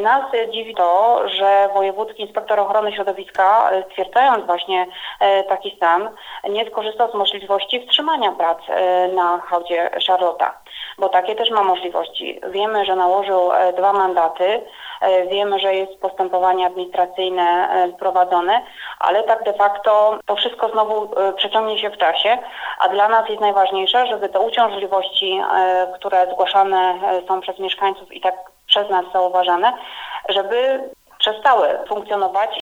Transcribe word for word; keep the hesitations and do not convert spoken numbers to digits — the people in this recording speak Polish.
Nas dziwi to, że wojewódzki inspektor ochrony środowiska, stwierdzając właśnie taki stan, nie skorzystał z możliwości wstrzymania prac na hałdzie Charlotta, bo takie też ma możliwości. Wiemy, że nałożył dwa mandaty, wiemy, że jest postępowanie administracyjne prowadzone, ale tak de facto to wszystko znowu przeciągnie się w czasie, a dla nas jest najważniejsze, żeby te uciążliwości, które zgłaszane są przez mieszkańców i tak przez nas zauważane, żeby przestały funkcjonować.